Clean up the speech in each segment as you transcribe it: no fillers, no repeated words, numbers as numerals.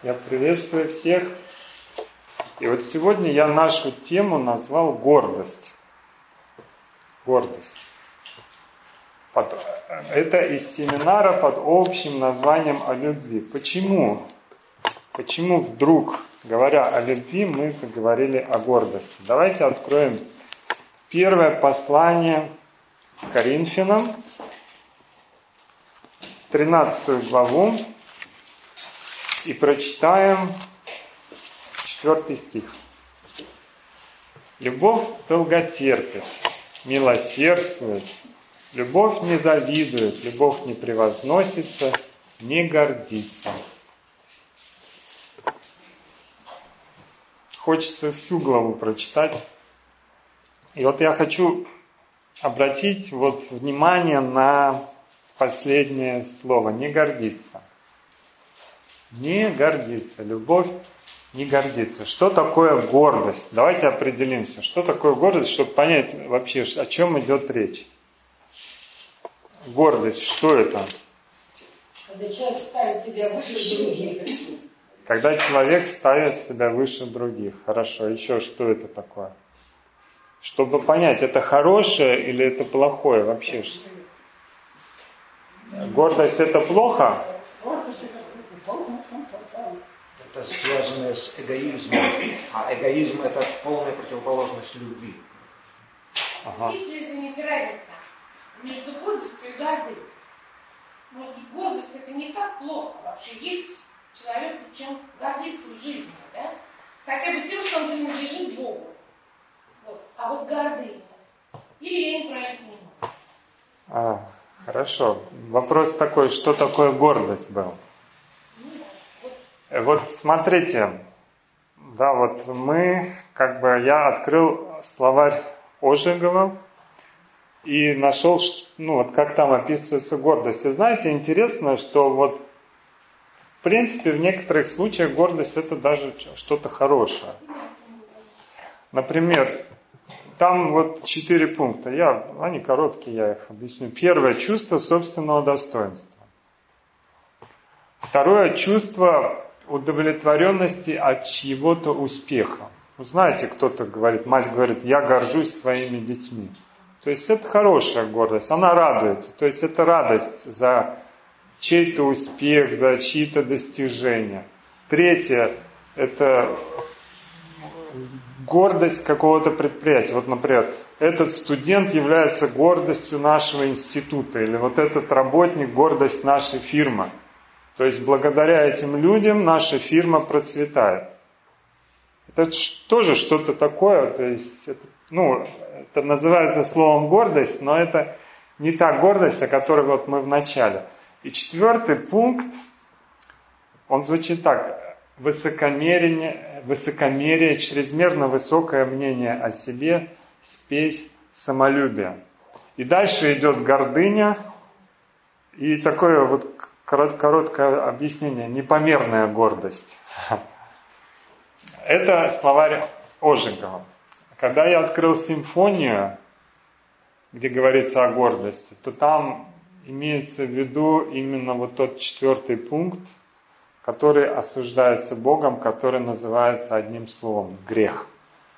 Я приветствую всех. И вот сегодня я нашу тему назвал гордость. Гордость. Это из семинара под общим названием о любви. Почему? Почему вдруг, говоря о любви, мы заговорили о гордости? Давайте откроем первое послание Коринфянам, 13 главу, и прочитаем 4 стих. Любовь долготерпит, милосердствует, любовь не завидует, любовь не превозносится, не гордится. Хочется всю главу прочитать. И вот я хочу обратить внимание на последнее слово. Не гордится. Не гордится. Любовь не гордится. Что такое гордость? Давайте определимся. Что такое гордость, чтобы понять вообще, о чем идет речь. Гордость, что это? Когда человек ставит себя выше других. Когда человек ставит себя выше других. Хорошо. Еще что это такое? Чтобы понять, это хорошее или это плохое вообще. Гордость это плохо? Это связано с эгоизмом. А эгоизм это полная противоположность любви. Ага. Есть ли, извините, разница между гордостью и гордыней? Может быть, гордость это не так плохо. Вообще есть человеку чем гордиться в жизни, да? Хотя бы тем, что он принадлежит Богу. А вот гордыня. Или я неправильно понимаю? Хорошо. Вопрос такой, что такое гордость был? Вот смотрите, да, я открыл словарь Ожегова и нашел, как там описывается гордость. И знаете, интересно, что в принципе, в некоторых случаях гордость это даже что-то хорошее. Например, там 4 пункта. Они короткие, я их объясню. Первое, чувство собственного достоинства. Второе, чувство удовлетворенности от чьего-то успеха. Вы знаете, кто-то говорит, мать говорит, я горжусь своими детьми. То есть это хорошая гордость, она радуется. То есть это радость за чей-то успех, за чьи-то достижения. Третье, это гордость какого-то предприятия. Например, этот студент является гордостью нашего института, или этот работник гордость нашей фирмы. То есть благодаря этим людям наша фирма процветает. Это тоже что-то такое, то есть это называется словом гордость, но это не та гордость, о которой мы в начале. И 4 пункт, он звучит так: высокомерие, чрезмерно высокое мнение о себе, спесь, самолюбие. И дальше идет гордыня и такое короткое объяснение, непомерная гордость. Это словарь Ожегова. Когда я открыл симфонию, где говорится о гордости, то там имеется в виду именно тот 4 пункт, который осуждается Богом, который называется одним словом – грех.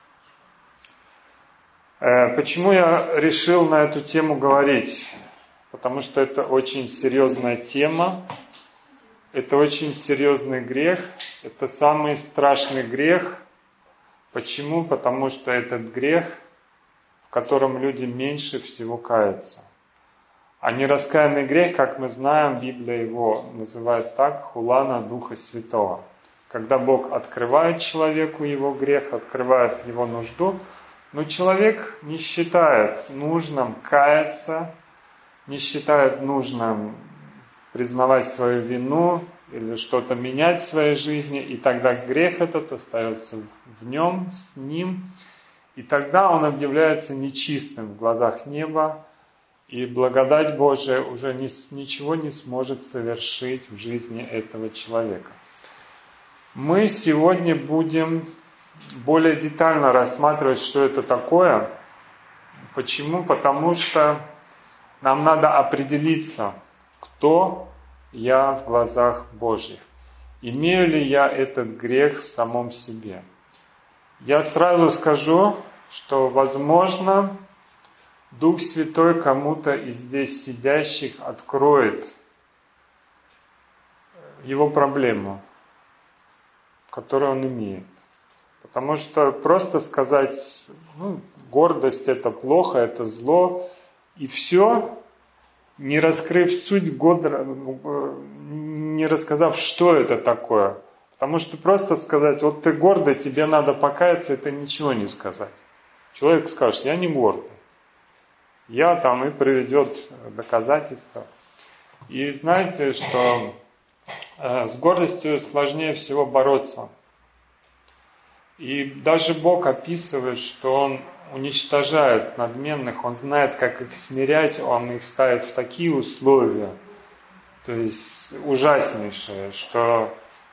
Почему я решил на эту тему говорить? Потому что это очень серьезная тема, это очень серьезный грех, это самый страшный грех. Почему? Потому что этот грех, в котором люди меньше всего каются. А нераскаянный грех, как мы знаем, Библия его называет так, хула на Духа Святого. Когда Бог открывает человеку его грех, открывает его нужду, но человек не считает нужным каяться, не считает нужным признавать свою вину или что-то менять в своей жизни, и тогда грех этот остается в нем, с ним, и тогда он объявляется нечистым в глазах неба, и благодать Божия уже ничего не сможет совершить в жизни этого человека. Мы сегодня будем более детально рассматривать, что это такое. Почему? Потому что нам надо определиться, кто я в глазах Божьих. Имею ли я этот грех в самом себе? Я сразу скажу, что, возможно, Дух Святой кому-то из здесь сидящих откроет его проблему, которую он имеет. Потому что просто сказать, гордость это плохо, это зло, и все, не раскрыв суть, не рассказав, что это такое. Потому что просто сказать, вот ты гордый, тебе надо покаяться, это ничего не сказать. Человек скажет, я не гордый. Я там и приведет доказательства. И знаете, что с гордостью сложнее всего бороться. И даже Бог описывает, что Он уничтожает надменных, Он знает, как их смирять, Он их ставит в такие условия, то есть ужаснейшие, что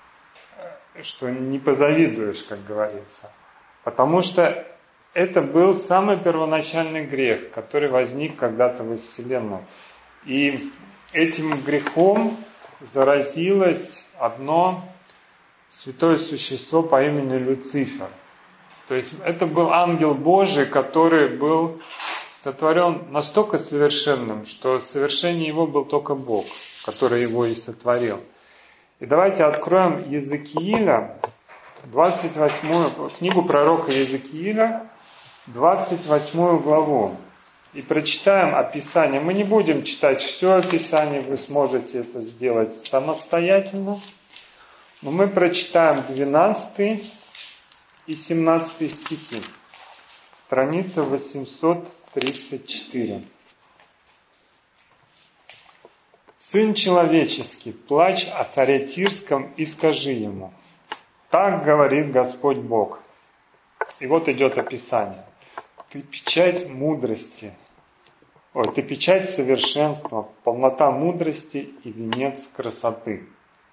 не позавидуешь, как говорится. Потому что это был самый первоначальный грех, который возник когда-то во Вселенной. И этим грехом заразилось одно святое существо по имени Люцифер. То есть это был ангел Божий, который был сотворен настолько совершенным, что совершение его был только Бог, который его и сотворил. И давайте откроем Иезекииля, 28, книгу пророка Иезекииля, 28 главу. И прочитаем описание. Мы не будем читать все описание, вы сможете это сделать самостоятельно. Но мы прочитаем 12 и 17 стихи. Страница 834. «Сын человеческий, плачь о царе Тирском и скажи ему, так говорит Господь Бог». И вот идет описание. Ты печать мудрости, ты печать совершенства, полнота мудрости и венец красоты.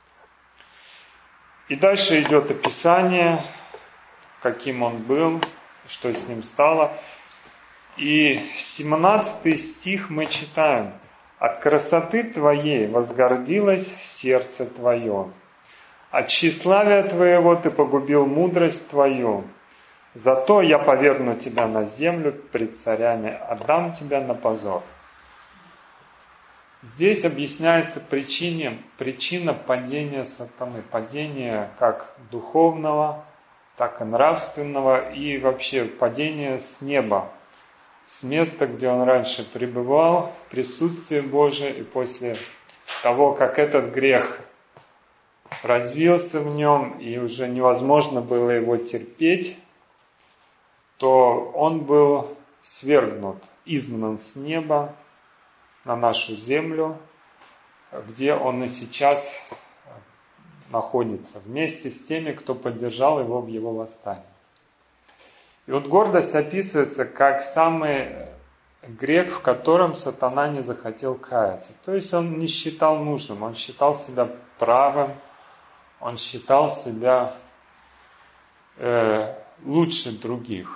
И дальше идет описание, каким он был, что с ним стало. И 17 стих мы читаем. «От красоты твоей возгордилось сердце твое, от тщеславия твоего ты погубил мудрость твою. Зато я повергну тебя на землю пред царями, отдам тебя на позор». Здесь объясняется причина падения сатаны. Падения как духовного, так и нравственного, и вообще падения с неба. С места, где он раньше пребывал, в присутствии Божьем, и после того, как этот грех развился в нем, и уже невозможно было его терпеть, то он был свергнут, изгнан с неба на нашу землю, где он и сейчас находится, вместе с теми, кто поддержал его в его восстании. И вот гордость описывается как самый грех, в котором сатана не захотел каяться. То есть он не считал нужным, он считал себя правым, он считал себя лучше других.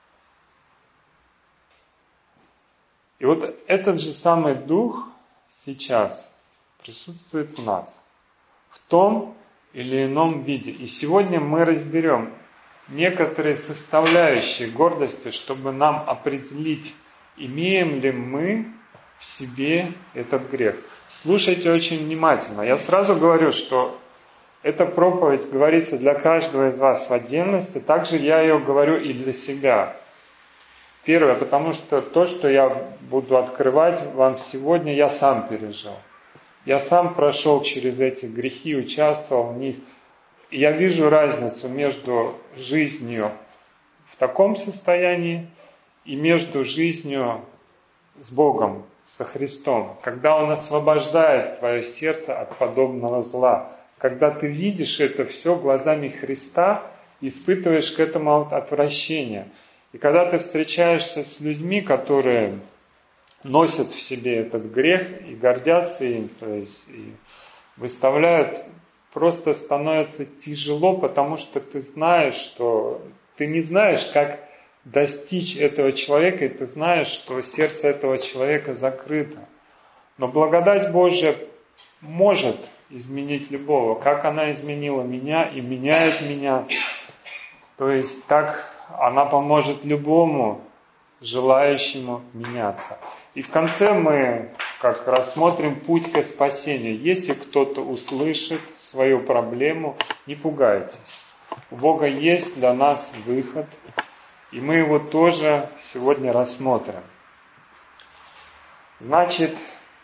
И вот этот же самый дух сейчас присутствует в нас, в том или ином виде. И сегодня мы разберем некоторые составляющие гордости, чтобы нам определить, имеем ли мы в себе этот грех. Слушайте очень внимательно. Я сразу говорю, что эта проповедь говорится для каждого из вас в отдельности, также я ее говорю и для себя. Первое, потому что то, что я буду открывать вам сегодня, я сам пережил. Я сам прошел через эти грехи, участвовал в них. И я вижу разницу между жизнью в таком состоянии и между жизнью с Богом, со Христом. Когда Он освобождает твое сердце от подобного зла. Когда ты видишь это все глазами Христа, испытываешь к этому отвращение. И когда ты встречаешься с людьми, которые носят в себе этот грех и гордятся им, то есть и выставляют, просто становится тяжело, потому что ты знаешь, что ты не знаешь, как достичь этого человека, и ты знаешь, что сердце этого человека закрыто. Но благодать Божия может изменить любого. Как она изменила меня и меняет меня. То есть так она поможет любому желающему меняться. И в конце мы как рассмотрим путь к спасению. Если кто-то услышит свою проблему, не пугайтесь. У Бога есть для нас выход, и мы его тоже сегодня рассмотрим. Значит,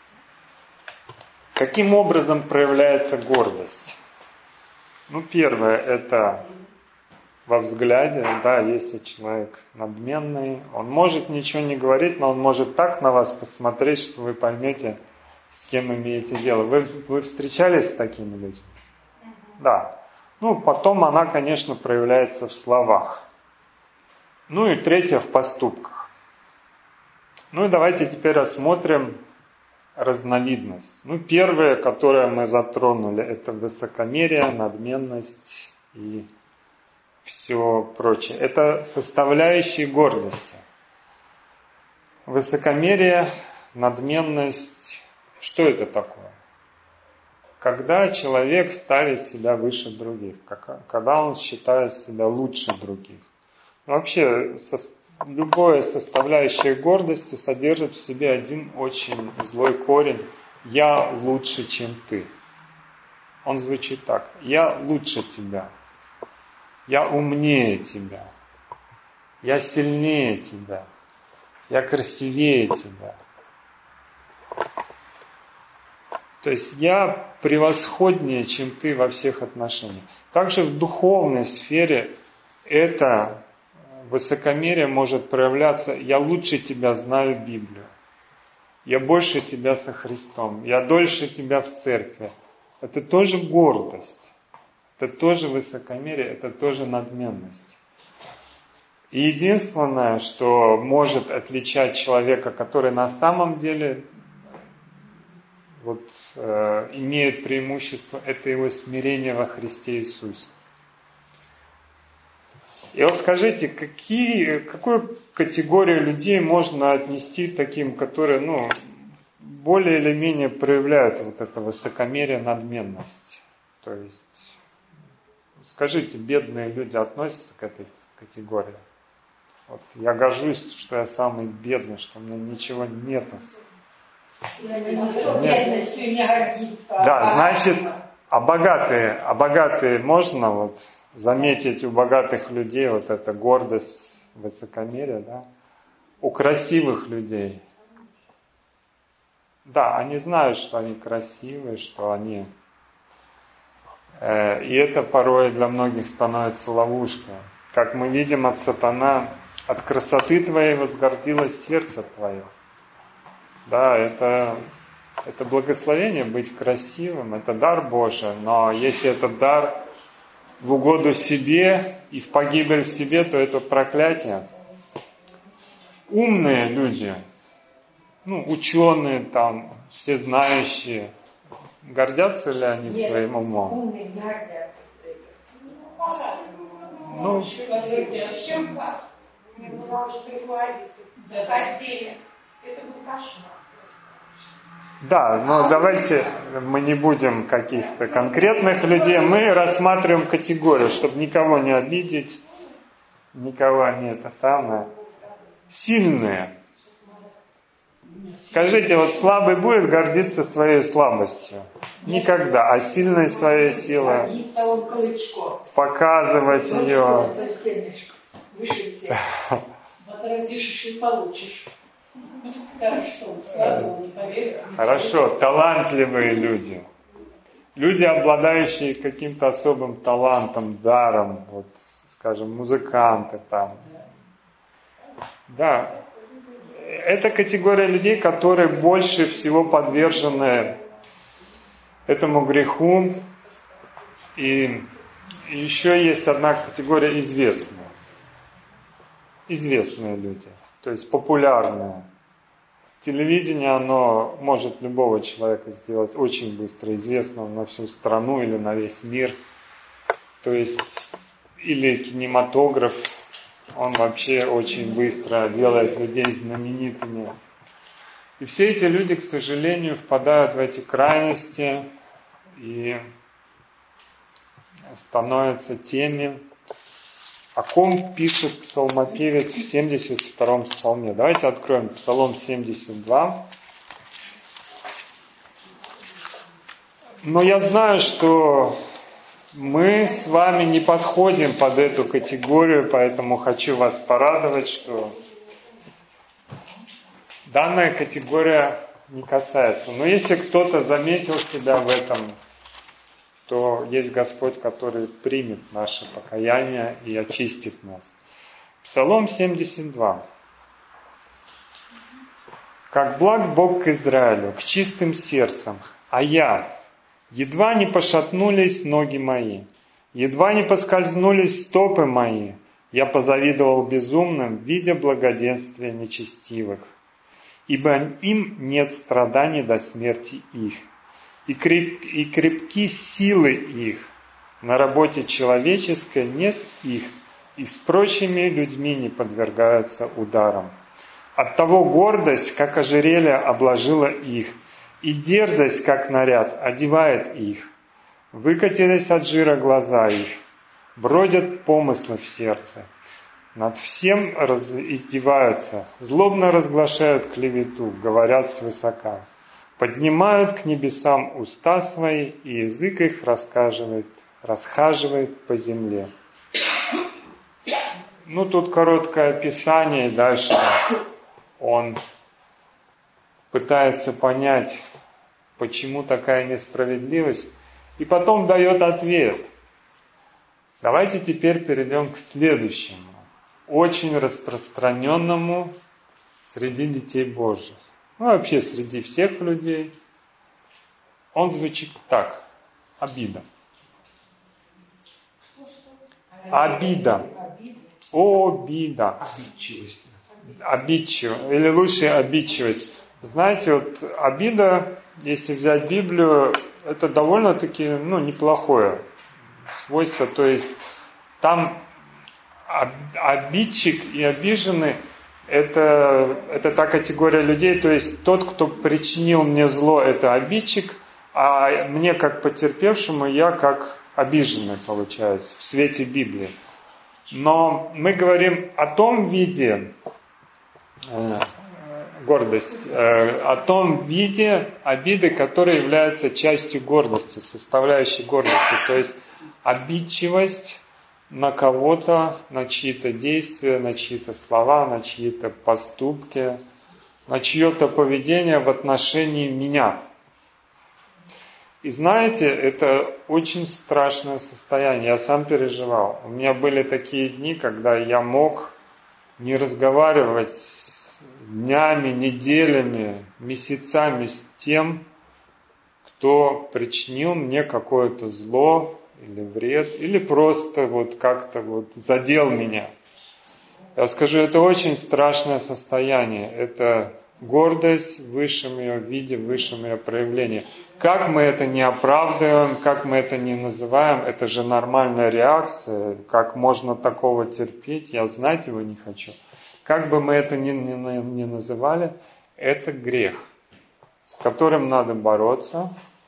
каким образом проявляется гордость? Первое, это во взгляде, да, если человек надменный, он может ничего не говорить, но он может так на вас посмотреть, что вы поймете, с кем имеете дело. Вы встречались с такими людьми? Да. Потом она, конечно, проявляется в словах. И третье, в поступках. И давайте теперь рассмотрим разновидность. Первое, которое мы затронули, это высокомерие, надменность и все прочее. Это составляющие гордости. Высокомерие, надменность. Что это такое? Когда человек ставит себя выше других, когда он считает себя лучше других. Вообще, любое составляющее гордости содержит в себе один очень злой корень. Я лучше, чем ты. Он звучит так. Я лучше тебя. Я умнее тебя. Я сильнее тебя. Я красивее тебя. То есть я превосходнее, чем ты во всех отношениях. Также в духовной сфере это высокомерие может проявляться. Я лучше тебя знаю Библию. Я больше тебя со Христом. Я дольше тебя в церкви. Это тоже гордость. Это тоже высокомерие, это тоже надменность. И единственное, что может отличать человека, который на самом деле имеет преимущество, это его смирение во Христе Иисусе. И скажите, какую категорию людей можно отнести таким, которые более или менее проявляют это высокомерие, надменность? То есть, скажите, бедные люди относятся к этой категории? Я горжусь, что я самый бедный, что у меня ничего нет. Бедностью не гордиться. Да, значит, а богатые можно заметить у богатых людей эта гордость, высокомерие, да? У красивых людей. Да, они знают, что они красивые, что они... И это порой для многих становится ловушкой. Как мы видим от сатана, от красоты твоей возгордилось сердце твое. Да, это благословение быть красивым, это дар Божий, но если этот дар в угоду себе и в погибель себе, то это проклятие. Умные люди, ученые все знающие, гордятся ли они своим умом? Умные не гордятся Чем как? Мне было уже прикладиться. Это был кошмар. Да, но давайте мы не будем каких-то конкретных людей, мы рассматриваем категорию, чтобы никого не обидеть, никого не это самое. Сильные. Скажите, слабый будет гордиться своей слабостью? Никогда. А сильной своей силой показывать ее. Выше всех. Возразишь, еще и получишь. Скажешь, что он слабый, он не поверит. Хорошо, талантливые люди. Люди, обладающие каким-то особым талантом, даром, скажем, музыканты там. Да. Это категория людей, которые больше всего подвержены этому греху. И еще есть одна категория известные. Известные люди, то есть популярные. Телевидение, оно может любого человека сделать очень быстро известным на всю страну или на весь мир. То есть, или кинематограф, он вообще очень быстро делает людей знаменитыми. И все эти люди, к сожалению, впадают в эти крайности, и становятся теми, о ком пишет псалмопевец в 72-м псалме. Давайте откроем Псалом 72. Но я знаю, что мы с вами не подходим под эту категорию, поэтому хочу вас порадовать, что данная категория не касается. Но если кто-то заметил себя в этом, то есть Господь, который примет наше покаяние и очистит нас. Псалом 72. «Как благ Бог к Израилю, к чистым сердцам, а я, едва не пошатнулись ноги мои, едва не поскользнулись стопы мои, я позавидовал безумным, видя благоденствие нечестивых, ибо им нет страданий до смерти их, и крепки силы их, на работе человеческой нет их, и с прочими людьми не подвергаются ударам. Оттого гордость, как ожерелье, обложила их, и дерзость, как наряд, одевает их. Выкатились от жира глаза их, бродят помыслы в сердце. Над всем издеваются, злобно разглашают клевету, говорят свысока. Поднимают к небесам уста свои, и язык их расхаживает по земле». Тут короткое описание, и дальше он пытается понять, почему такая несправедливость, и потом дает ответ. Давайте теперь перейдем к следующему, очень распространенному среди детей Божьих. Вообще среди всех людей. Он звучит так. Обида. Обида. Обида. Обидчивость. Или лучше обидчивость. Знаете, вот обида, если взять Библию, это довольно-таки неплохое свойство. То есть там обидчик и обиженный — это та категория людей, то есть тот, кто причинил мне зло, это обидчик, а мне как потерпевшему я как обиженный, получается, в свете Библии. Но мы говорим о том виде гордости, о том виде обиды, который является частью гордости, составляющей гордости, то есть обидчивость на кого-то, на чьи-то действия, на чьи-то слова, на чьи-то поступки, на чье-то поведение в отношении меня. И знаете, это очень страшное состояние. Я сам переживал. У меня были такие дни, когда я мог не разговаривать днями, неделями, месяцами с тем, кто причинил мне какое-то зло или вред, или просто как-то задел меня. Я скажу, это очень страшное состояние. Это гордость в высшем ее виде, в высшем ее проявлении. Как мы это не оправдываем, как мы это не называем, это же нормальная реакция. Как можно такого терпеть, я знать его не хочу. Как бы мы это ни называли, это грех, с которым надо бороться.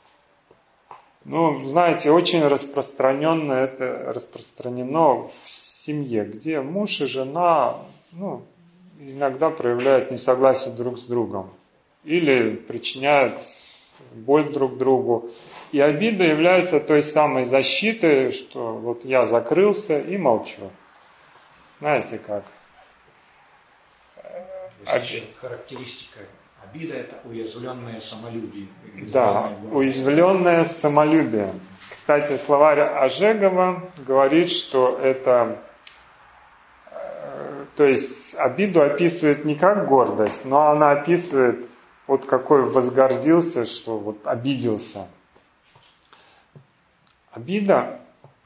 Знаете, очень распространенно в семье, где муж и жена, иногда проявляют несогласие друг с другом или причиняют боль друг другу. И обида является той самой защитой, что я закрылся и молчу. Знаете как? Характеристика обида — это уязвленное самолюбие. Да, уязвленное самолюбие. Кстати, словарь Ожегова говорит, что это, то есть обиду описывает не как гордость, но она описывает какой возгордился, что обиделся. Обида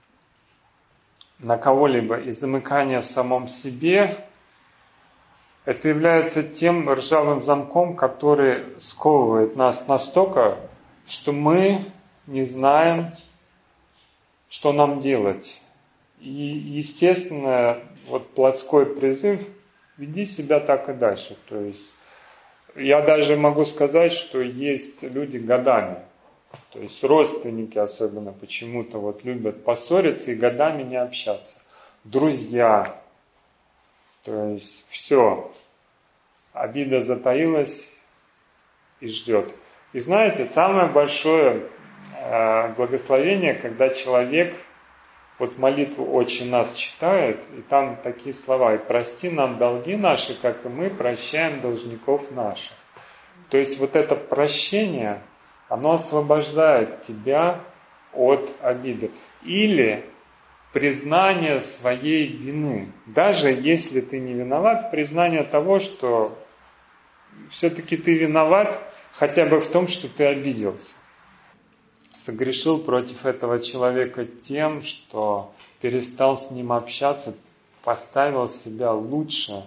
на кого-либо и замыкание в самом себе — это является тем ржавым замком, который сковывает нас настолько, что мы не знаем, что нам делать. И, естественно, плотской призыв — веди себя так и дальше. То есть я даже могу сказать, что есть люди годами То есть родственники особенно почему-то вот любят поссориться и годами не общаться. Друзья. То есть все. Обида затаилась и ждет. И знаете, самое большое благословение, когда человек вот молитву «Отче нас» читает, и там такие слова: «И прости нам долги наши, как и мы прощаем должников наших». То есть вот это прощение, оно освобождает тебя от обиды. Или признание своей вины. Даже если ты не виноват, признание того, что все-таки ты виноват хотя бы в том, что ты обиделся. Согрешил против этого человека тем, что перестал с ним общаться, поставил себя лучше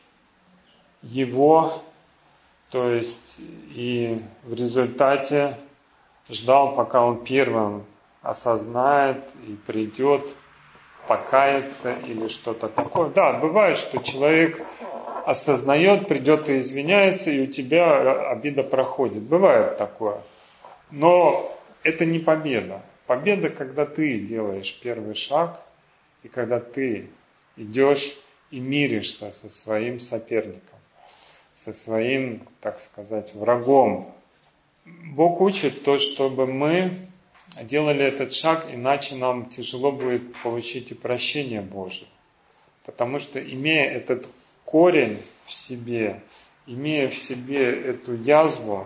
его, то есть и в результате ждал, пока он первым осознает и придет, покаяться или что-то такое. Да, бывает, что человек осознает, придет и извиняется, и у тебя обида проходит. Бывает такое. Но это не победа. Победа, когда ты делаешь первый шаг, и когда ты идешь и миришься со своим соперником, со своим, так сказать, врагом. Бог учит то, чтобы мы делали этот шаг, иначе нам тяжело будет получить и прощение Божие. Потому что, имея этот корень в себе, имея в себе эту язву,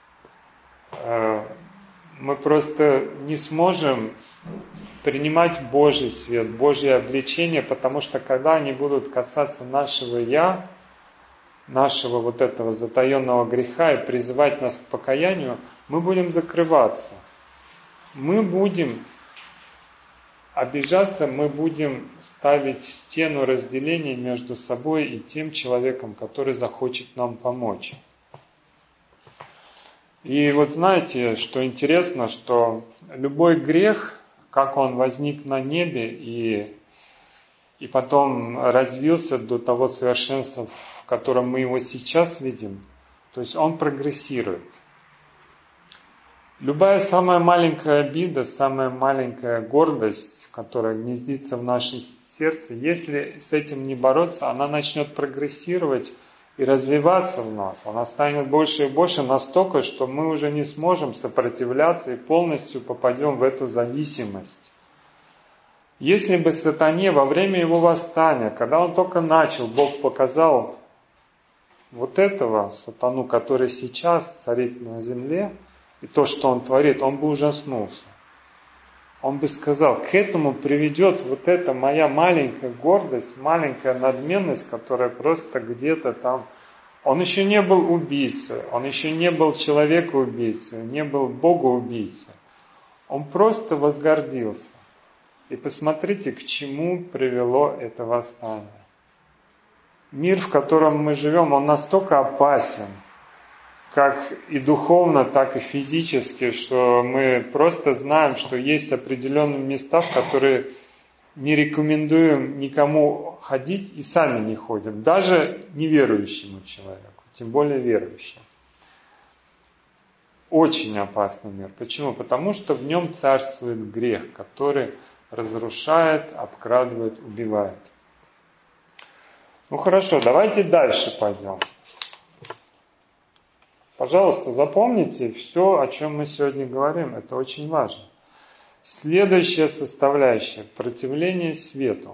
мы просто не сможем принимать Божий свет, Божье обличение, потому что когда они будут касаться нашего «я», нашего вот этого затаенного греха и призывать нас к покаянию, мы будем закрываться. Мы будем обижаться, мы будем ставить стену разделения между собой и тем человеком, который захочет нам помочь. И вот знаете, что интересно, что любой грех, как он возник на небе и потом развился до того совершенства, в котором мы его сейчас видим, то есть он прогрессирует. Любая самая маленькая обида, самая маленькая гордость, которая гнездится в нашем сердце, если с этим не бороться, она начнет прогрессировать и развиваться в нас. Она станет больше и больше настолько, что мы уже не сможем сопротивляться и полностью попадем в эту зависимость. Если бы сатане во время его восстания, когда он только начал, Бог показал вот этого сатану, который сейчас царит на земле, и то, что он творит, он бы ужаснулся. Он бы сказал: к этому приведет вот эта моя маленькая гордость, маленькая надменность, которая просто где-то там. Он еще не был убийцей, он еще не был человека-убийцей, не был Бога-убийцей. Он просто возгордился. И посмотрите, к чему привело это восстание. Мир, в котором мы живем, он настолько опасен, как и духовно, так и физически, что мы просто знаем, что есть определенные места, в которые не рекомендуем никому ходить и сами не ходим, даже неверующему человеку, тем более верующему. Очень опасный мир. Почему? Потому что в нем царствует грех, который разрушает, обкрадывает, убивает. Ну хорошо, давайте дальше пойдем. Пожалуйста, запомните все, о чем мы сегодня говорим. Это очень важно. Следующая составляющая – противление свету.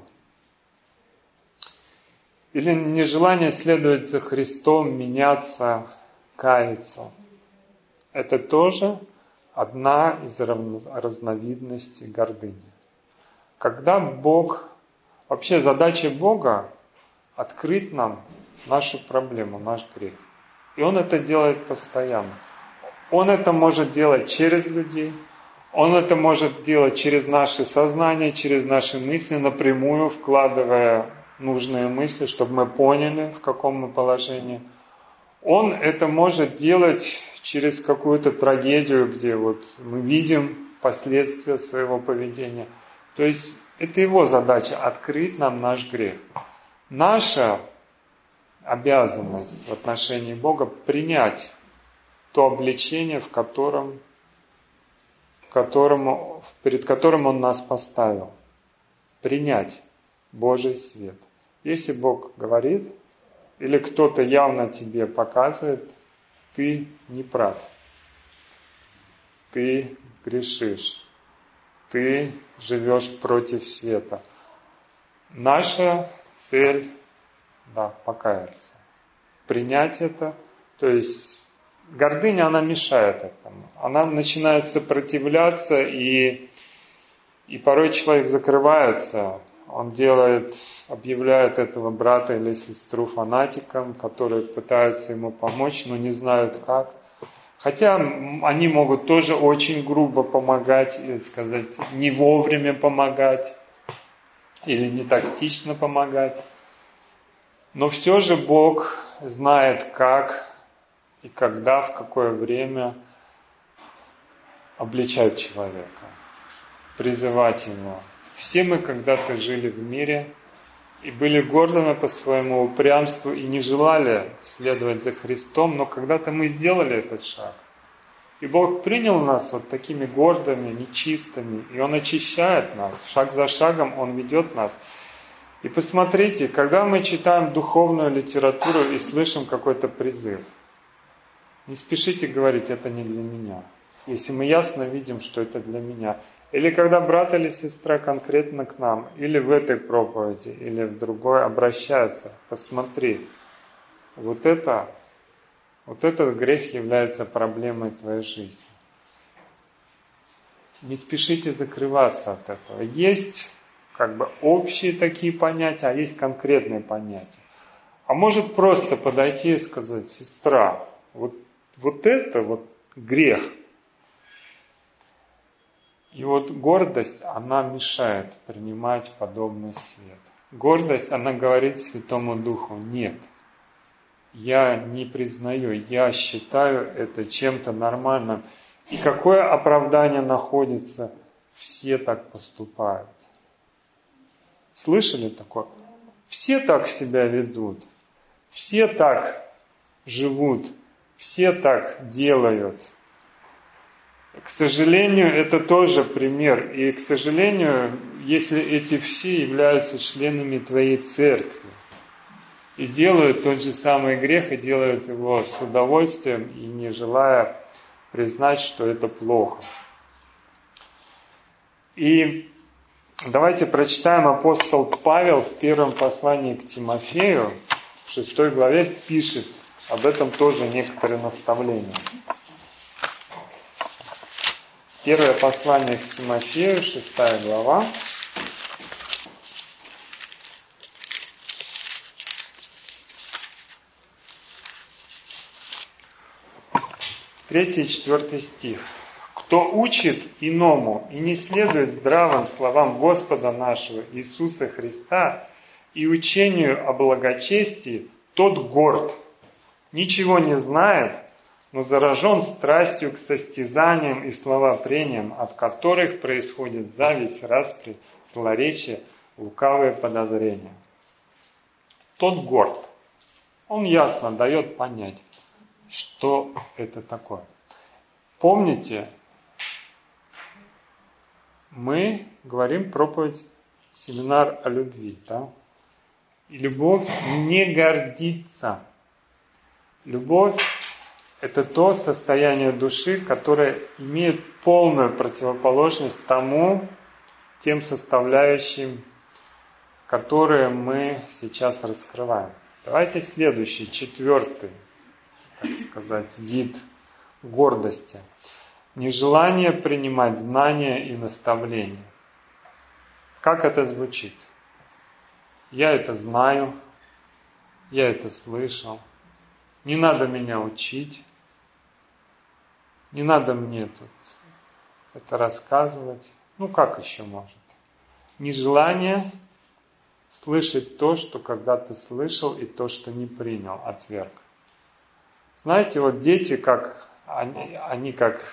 Или нежелание следовать за Христом, меняться, каяться. Это тоже одна из разновидностей гордыни. Когда Бог, вообще задача Бога – открыть нам нашу проблему, наш грех. И Он это делает постоянно. Он это может делать через людей, Он это может делать через наше сознание, через наши мысли, напрямую вкладывая нужные мысли, чтобы мы поняли, в каком мы положении. Он это может делать через какую-то трагедию, где вот мы видим последствия своего поведения. То есть это Его задача – открыть нам наш грех. Наша обязанность в отношении Бога принять то обличение, в котором перед которым Он нас поставил. Принять Божий свет. Если Бог говорит, или кто-то явно тебе показывает, ты не прав. Ты грешишь. Ты живешь против света. Наша цель, покаяться. Принять это. То есть гордыня, она мешает этому. Она начинает сопротивляться, и порой человек закрывается. Он объявляет этого брата или сестру фанатиком, которые пытаются ему помочь, но не знают как. Хотя они могут тоже очень грубо помогать, или сказать, не вовремя помогать, или не тактично помогать. Но все же Бог знает, как и когда, в какое время обличать человека, призывать его. Все мы когда-то жили в мире и были гордыми по своему упрямству и не желали следовать за Христом, но когда-то мы сделали этот шаг. И Бог принял нас вот такими гордыми, нечистыми, и Он очищает нас. Шаг за шагом Он ведет нас. И посмотрите, когда мы читаем духовную литературу и слышим какой-то призыв, не спешите говорить, это не для меня. Если мы ясно видим, что это для меня. Или когда брат или сестра конкретно к нам, или в этой проповеди, или в другой обращаются, посмотри, вот этот грех является проблемой твоей жизни. Не спешите закрываться от этого. Есть общие такие понятия, а есть конкретные понятия. А может просто подойти и сказать, сестра, вот это грех. И гордость, она мешает принимать подобный свет. Гордость, она говорит Святому Духу, нет, я не признаю, я считаю это чем-то нормальным. И какое оправдание находится? Все так поступают. Слышали такое? Все так себя ведут, все так живут, все так делают. К сожалению, это тоже пример. И, к сожалению, если эти все являются членами твоей церкви и делают тот же самый грех, и делают его с удовольствием, и не желая признать, что это плохо. И давайте прочитаем, апостол Павел в первом послании к Тимофею, в 6 главе, пишет об этом тоже некоторые наставления. Первое послание к Тимофею, 6 глава. 3 и 4 стих. «Кто учит иному и не следует здравым словам Господа нашего Иисуса Христа и учению о благочестии, тот горд, ничего не знает, но заражен страстью к состязаниям и словопрениям, от которых происходит зависть, распри, злоречие, лукавые подозрения». Тот горд. Он ясно дает понять, что это такое. Помните, мы говорим проповедь, семинар о любви, да? И любовь не гордится. Любовь – это то состояние души, которое имеет полную противоположность тем составляющим, которые мы сейчас раскрываем. Давайте следующий, 4, так сказать, вид гордости. Нежелание принимать знания и наставления. Как это звучит? Я это знаю, я это слышал. Не надо меня учить. Не надо мне тут это рассказывать. Как еще может? Нежелание слышать то, что когда-то слышал, и то, что не принял, отверг. Знаете, дети, они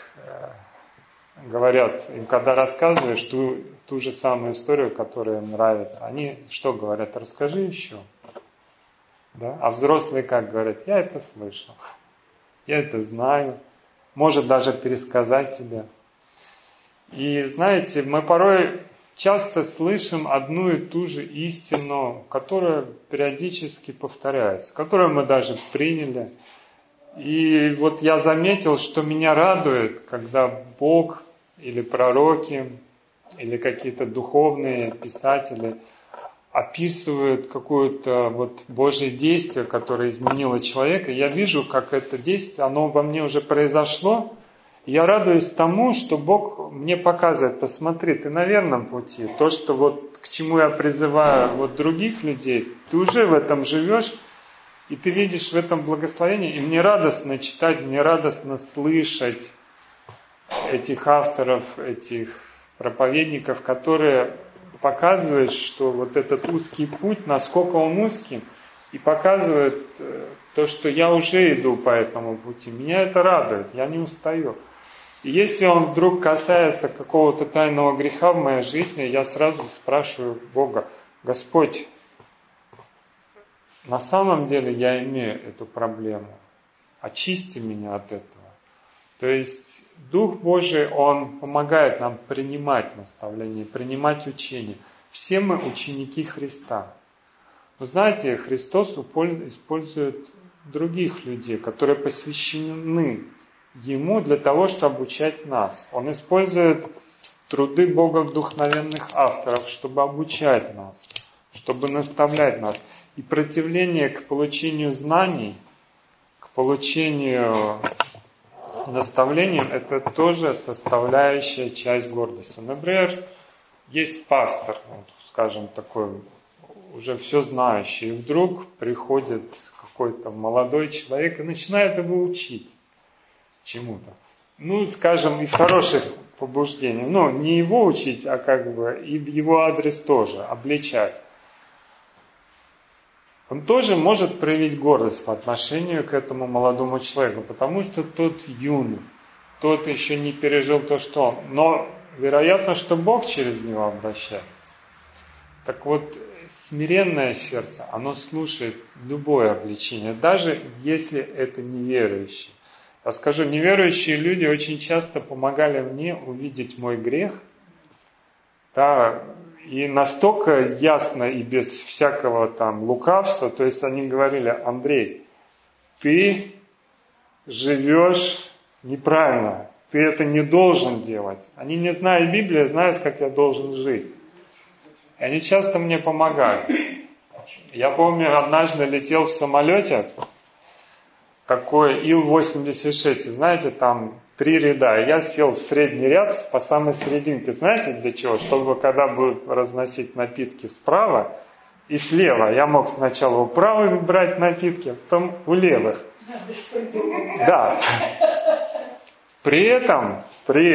говорят, им когда рассказываешь ту же самую историю, которая им нравится, они что говорят? Расскажи еще. Да? А взрослые как говорят? Я это слышал, я это знаю, может даже пересказать тебе. И знаете, мы порой часто слышим одну и ту же истину, которая периодически повторяется, которую мы даже приняли. И вот я заметил, что меня радует, когда Бог или пророки, или какие-то духовные писатели описывают какое-то вот Божье действие, которое изменило человека. Я вижу, как это действие, оно во мне уже произошло. Я радуюсь тому, что Бог мне показывает: посмотри, ты на верном пути. То, что вот к чему я призываю вот других людей, ты уже в этом живешь, и ты видишь в этом благословение. И мне радостно читать, мне радостно слышать этих авторов, этих проповедников, которые показывают, что вот этот узкий путь, насколько он узкий, и показывают то, что я уже иду по этому пути. Меня это радует, я не устаю. И если он вдруг касается какого-то тайного греха в моей жизни, я сразу спрашиваю Бога: Господь, на самом деле я имею эту проблему, очисти меня от этого. То есть Дух Божий, Он помогает нам принимать наставления, принимать учения. Все мы ученики Христа. Вы знаете, Христос использует других людей, которые посвящены Ему для того, чтобы обучать нас. Он использует труды боговдухновенных авторов, чтобы обучать нас, чтобы наставлять нас. И противление к получению знаний, к получению наставлением, это тоже составляющая часть гордости. Например, есть пастор, скажем, такой уже все знающий, и вдруг приходит какой-то молодой человек и начинает его учить чему-то. Ну, скажем, из хороших побуждений. Но не его учить, а как бы и в его адрес тоже обличать. Он тоже может проявить гордость по отношению к этому молодому человеку, потому что тот юный, тот еще не пережил то, что он. Но вероятно, что Бог через него обращается. Так вот, смиренное сердце, оно слушает любое обличение, даже если это неверующий. Я скажу, неверующие люди очень часто помогали мне увидеть мой грех, да, и настолько ясно и без всякого там лукавства, то есть они говорили: Андрей, ты живешь неправильно, ты это не должен делать. Они, не зная Библии, знают, как я должен жить. И они часто мне помогают. Я помню, однажды летел в самолете, такой Ил-86, знаете, там 3 ряда. Я сел в средний ряд, по самой серединке. Знаете для чего? Чтобы когда будут разносить напитки справа и слева, я мог сначала у правых брать напитки, а потом у левых. Да. При этом,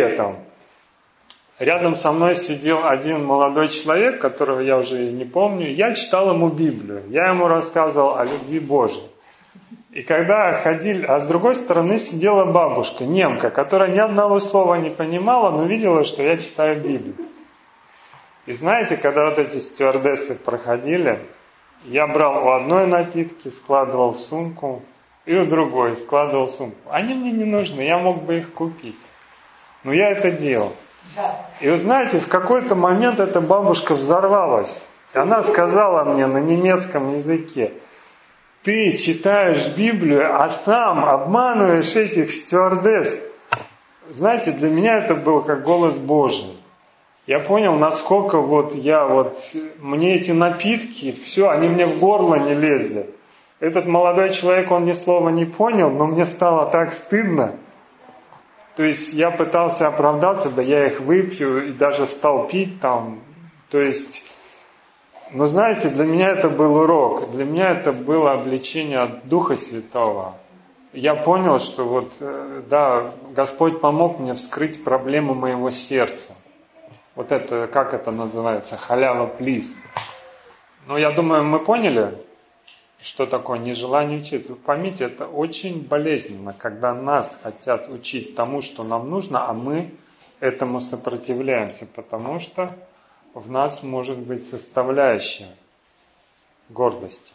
рядом со мной сидел один молодой человек, которого я уже не помню. Я читал ему Библию. Я ему рассказывал о любви Божьей. И когда ходили, а с другой стороны сидела бабушка, немка, которая ни одного слова не понимала, но видела, что я читаю Библию. И знаете, когда вот эти стюардессы проходили, я брал у одной напитки, складывал в сумку, и у другой складывал в сумку. Они мне не нужны, я мог бы их купить. Но я это делал. И вы знаете, в какой-то момент эта бабушка взорвалась. И она сказала мне на немецком языке: ты читаешь Библию, а сам обманываешь этих стюардесс. Знаете, для меня это был как голос Божий. Я понял, насколько мне эти напитки, все, они мне в горло не лезли. Этот молодой человек, он ни слова не понял, но мне стало так стыдно. То есть я пытался оправдаться, да я их выпью, и даже стал пить там. То есть... Но знаете, для меня это был урок, для меня это было обличение от Духа Святого. Я понял, что Господь помог мне вскрыть проблему моего сердца. Вот это, как это называется, халява плиз. Но я думаю, мы поняли, что такое нежелание учиться. Вы поймите, это очень болезненно, когда нас хотят учить тому, что нам нужно, а мы этому сопротивляемся, потому что в нас может быть составляющая гордости.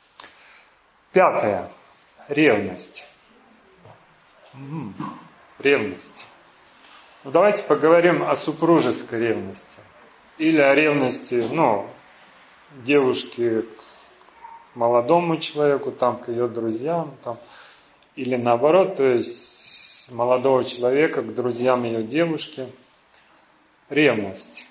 5. Ревность. Ревность. Ну, давайте поговорим о супружеской ревности. Или о ревности, девушки к молодому человеку, там, к ее друзьям, там, или наоборот, то есть молодого человека к друзьям ее девушки. Ревность.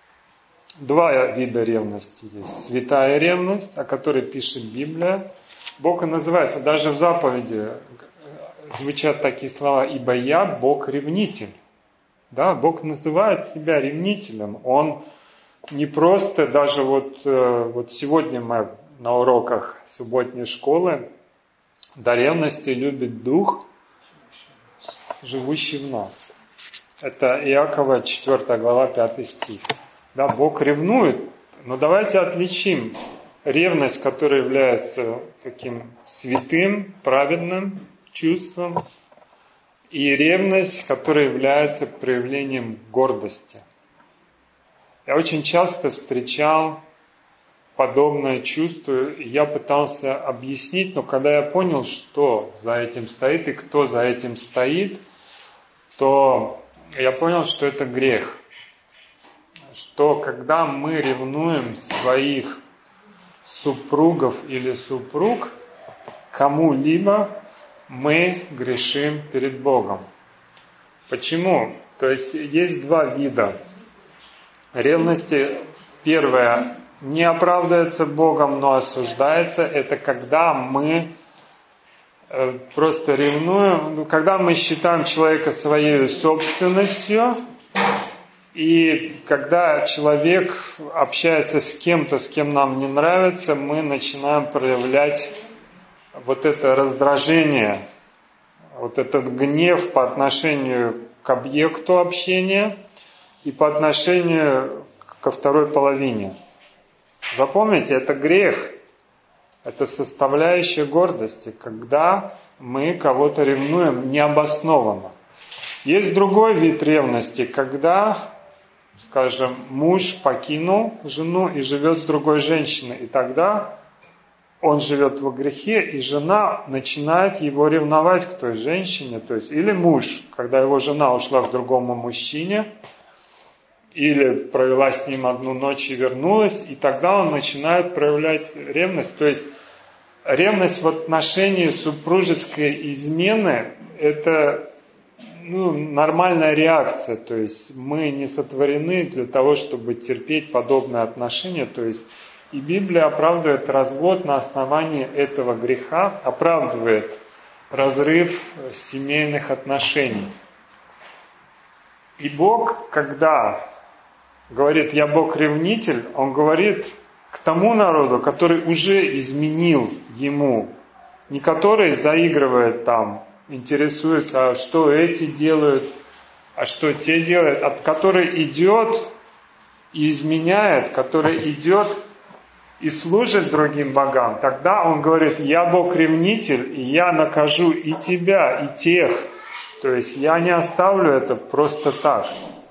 Два вида ревности есть. Святая ревность, о которой пишет Библия. Бог и называется, даже в заповеди звучат такие слова: «Ибо я Бог ревнитель». Да, Бог называет себя ревнителем. Он не просто, даже вот сегодня мы на уроках субботней школы, до ревности любит Дух, живущий в нас. Это Иакова 4 глава 5 стих. Да, Бог ревнует, но давайте отличим ревность, которая является таким святым, праведным чувством, и ревность, которая является проявлением гордости. Я очень часто встречал подобное чувство, и я пытался объяснить, но когда я понял, что за этим стоит и кто за этим стоит, то я понял, что это грех. Что когда мы ревнуем своих супругов или супруг кому-либо, мы грешим перед Богом. Почему? То есть есть два вида ревности. Первое не оправдывается Богом, но осуждается. Это когда мы просто ревнуем, когда мы считаем человека своей собственностью, и когда человек общается с кем-то, с кем нам не нравится, мы начинаем проявлять вот это раздражение, вот этот гнев по отношению к объекту общения и по отношению ко второй половине. Запомните, это грех, это составляющая гордости, когда мы кого-то ревнуем необоснованно. Есть другой вид ревности, когда, скажем, муж покинул жену и живет с другой женщиной, и тогда он живет во грехе, и жена начинает его ревновать к той женщине, то есть или муж, когда его жена ушла к другому мужчине, или провела с ним одну ночь и вернулась, и тогда он начинает проявлять ревность. То есть ревность в отношении супружеской измены – это нормальная реакция. То есть мы не сотворены для того, чтобы терпеть подобные отношения. То есть и Библия оправдывает развод на основании этого греха, оправдывает разрыв семейных отношений. И Бог, когда говорит «я Бог-ревнитель», Он говорит к тому народу, который уже изменил Ему, не который заигрывает там, интересуется, а что эти делают, а что те делают, а который идет и изменяет, который идет и служит другим богам. Тогда Он говорит «я Бог-ревнитель, и я накажу и тебя, и тех». То есть я не оставлю это просто так.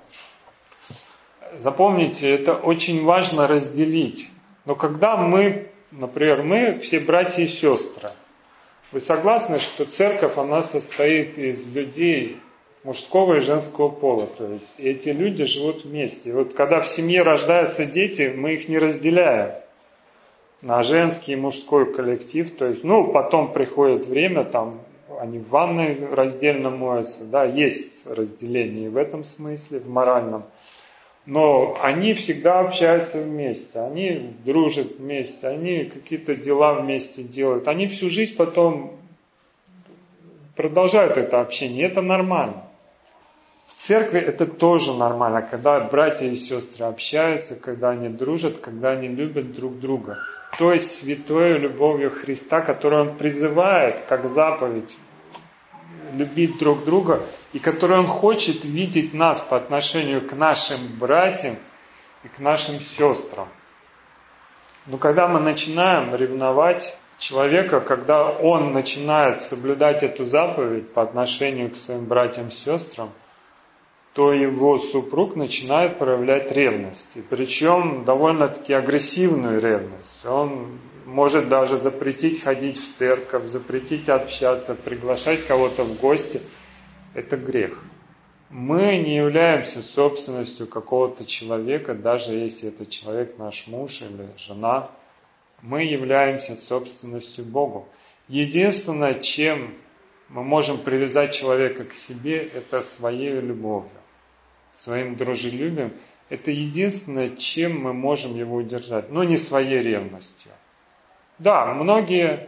Запомните, это очень важно разделить. Но когда мы, например, мы все братья и сестры, вы согласны, что церковь, она состоит из людей мужского и женского пола? То есть эти люди живут вместе. И вот когда в семье рождаются дети, мы их не разделяем на женский и мужской коллектив. То есть, потом приходит время, там, они в ванной раздельно моются. Да, есть разделение в этом смысле, в моральном. Но они всегда общаются вместе, они дружат вместе, они какие-то дела вместе делают. Они всю жизнь потом продолжают это общение, это нормально. В церкви это тоже нормально, когда братья и сестры общаются, когда они дружат, когда они любят друг друга. То есть святой любовью Христа, которую Он призывает, как заповедь, любить друг друга, и который Он хочет видеть нас по отношению к нашим братьям и к нашим сестрам. Но когда мы начинаем ревновать человека, когда он начинает соблюдать эту заповедь по отношению к своим братьям и сестрам, то его супруг начинает проявлять ревность. И причем довольно-таки агрессивную ревность. Он может даже запретить ходить в церковь, запретить общаться, приглашать кого-то в гости. Это грех. Мы не являемся собственностью какого-то человека, даже если это человек наш муж или жена. Мы являемся собственностью Богу. Единственное, чем мы можем привязать человека к себе, это своей любовью, своим дружелюбием. Это единственное, чем мы можем его удержать, но не своей ревностью. Да, многие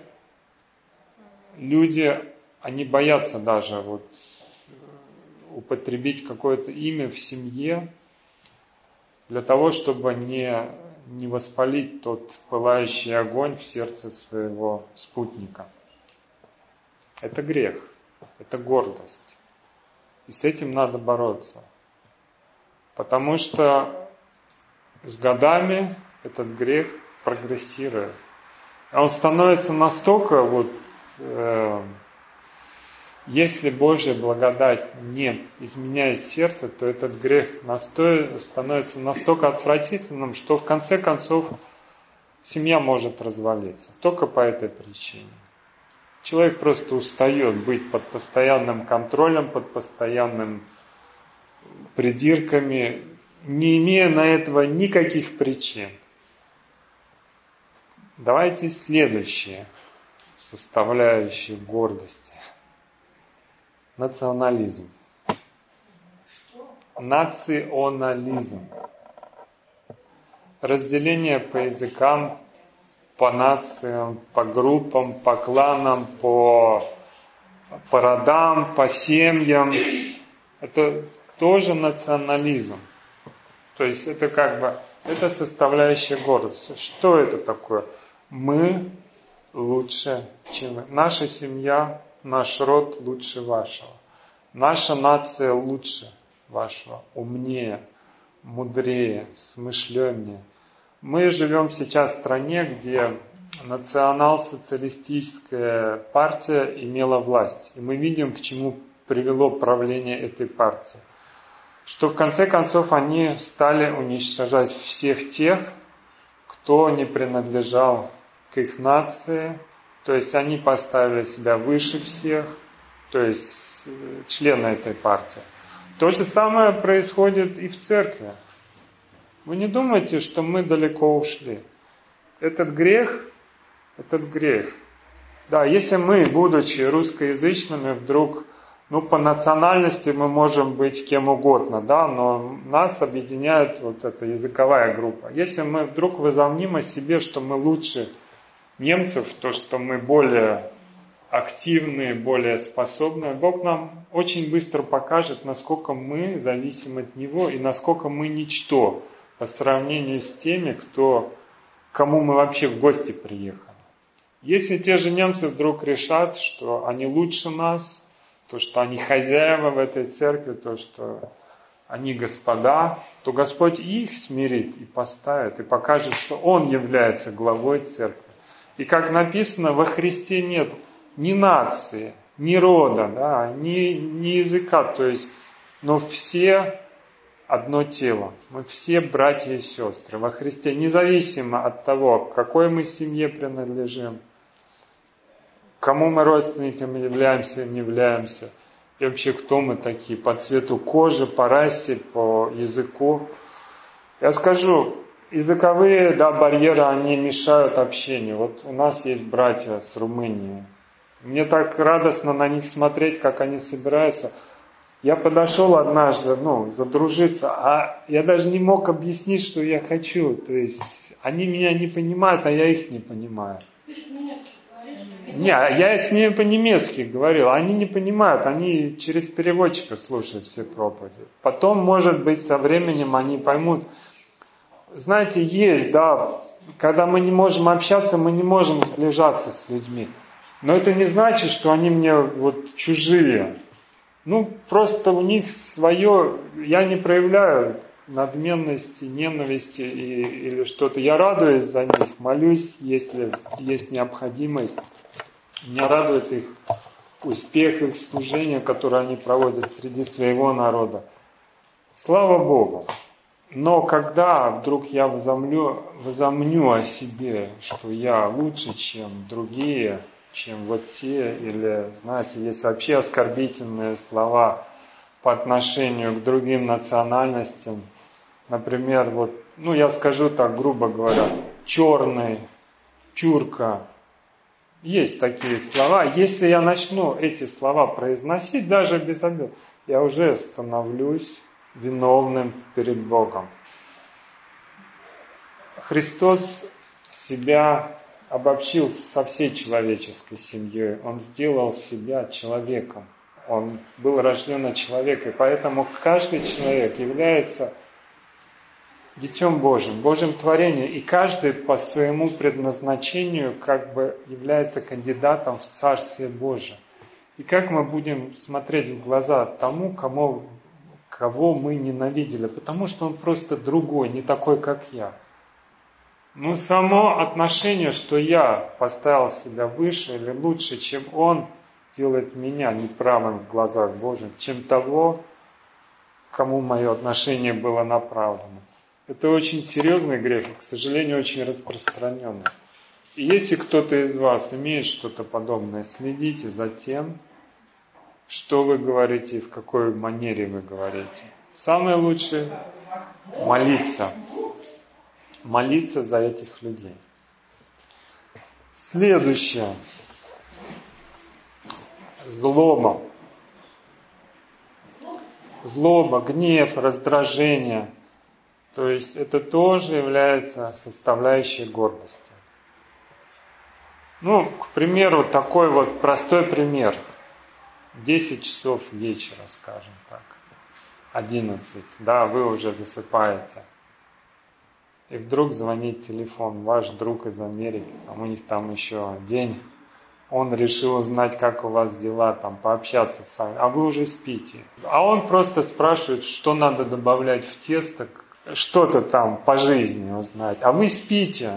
люди, они боятся даже употребить какое-то имя в семье для того, чтобы не воспалить тот пылающий огонь в сердце своего спутника. Это грех, это гордость. И с этим надо бороться. Потому что с годами этот грех прогрессирует. А он становится настолько, если Божья благодать не изменяет сердце, то этот грех становится настолько отвратительным, что в конце концов семья может развалиться. Только по этой причине. Человек просто устает быть под постоянным контролем, под постоянным придирками, не имея на этого никаких причин. Давайте следующие составляющие гордости. Национализм. Национализм. Разделение по языкам, по нациям, по группам, по кланам, по родам, по семьям. Это тоже национализм. То есть это это составляющая гордости. Что это такое? Мы лучше, чем вы. Наша семья, наш род лучше вашего. Наша нация лучше вашего. Умнее, мудрее, смышленнее. Мы живем сейчас в стране, где национал-социалистическая партия имела власть. И мы видим, к чему привело правление этой партии. Что в конце концов они стали уничтожать всех тех, кто не принадлежал к их нации. То есть они поставили себя выше всех, то есть члены этой партии. То же самое происходит и в церкви. Вы не думайте, что мы далеко ушли. Этот грех. Да, если мы, будучи русскоязычными, вдруг, по национальности мы можем быть кем угодно, да, но нас объединяет эта языковая группа. Если мы вдруг возомним о себе, что мы лучше немцев, то, что мы более активные, более способные, Бог нам очень быстро покажет, насколько мы зависим от Него и насколько мы ничто по сравнению с теми, кому мы вообще в гости приехали. Если те же немцы вдруг решат, что они лучше нас, то, что они хозяева в этой церкви, то, что они господа, то Господь их смирит и поставит, и покажет, что Он является главой церкви. И как написано, во Христе нет ни нации, ни рода, да, ни языка, то есть, но все одно тело. Мы все братья и сестры во Христе, независимо от того, к какой мы семье принадлежим, кому мы родственниками являемся, не являемся, и вообще кто мы такие, по цвету кожи, по расе, по языку. Я скажу, языковые барьеры, они мешают общению. У нас есть братья с Румынии. Мне так радостно на них смотреть, как они собираются. Я подошел однажды, задружиться, а я даже не мог объяснить, что я хочу. То есть они меня не понимают, а я их не понимаю. Ты же по-немецки говоришь? Не, я с ними по-немецки говорил, они не понимают, они через переводчика слушают все проповеди. Потом, может быть, со временем они поймут. Знаете, есть, когда мы не можем общаться, мы не можем сближаться с людьми. Но это не значит, что они мне чужие. Просто у них свое, я не проявляю надменности, ненависти или что-то. Я радуюсь за них, молюсь, если есть необходимость. Меня радует их успех, их служения, которое они проводят среди своего народа. Слава Богу. Но когда вдруг я возомню о себе, что я лучше, чем другие, чем те, или, знаете, есть вообще оскорбительные слова по отношению к другим национальностям. Например, вот, я скажу так, грубо говоря, черный, чурка. Есть такие слова. Если я начну эти слова произносить, даже без обид, я уже становлюсь виновным перед Богом. Христос себя обобщил со всей человеческой семьей. Он сделал себя человеком. Он был рожден от человека. И поэтому каждый человек является Детем Божьим, Божьим творением. И каждый по своему предназначению как бы является кандидатом в Царствие Божие. И как мы будем смотреть в глаза тому, кого мы ненавидели? Потому что он просто другой, не такой, как я. Само отношение, что я поставил себя выше или лучше, чем он, делает меня неправым в глазах Божьих, чем того, кому мое отношение было направлено. Это очень серьезный грех и, к сожалению, очень распространенный. И если кто-то из вас имеет что-то подобное, следите за тем, что вы говорите и в какой манере вы говорите. Самое лучшее – молиться. Молиться за этих людей. Следующее. Злоба. Злоба, гнев, раздражение. То есть это тоже является составляющей гордости. К примеру, такой вот простой пример. 10 часов вечера, скажем так. 11. Да, вы уже засыпаете. И вдруг звонит телефон, ваш друг из Америки, у них там еще день. Он решил узнать, как у вас дела, пообщаться с вами. А вы уже спите. А он просто спрашивает, что надо добавлять в тесто, что-то там по жизни узнать. А вы спите.